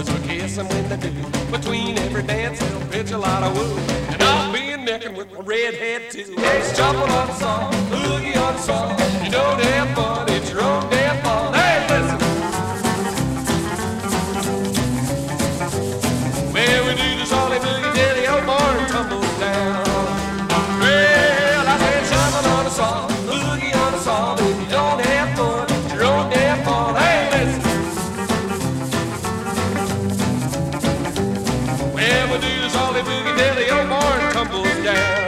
girls will kiss them when they do. Between every dance, they'll pitch a lot of woo. And I'll be a necking with my redhead too. Hey, jumping on the song, boogie on the song. You don't have fun, it's your own damn fault. Hey, listen. Well, we do the solid boogie till the old barn tumbles down. Well, I said jumping on the song, boogie on the song. If you don't have fun, it's your own damn fault. Hey, listen. Well, we do the solid boogie till the old barn tumbles down.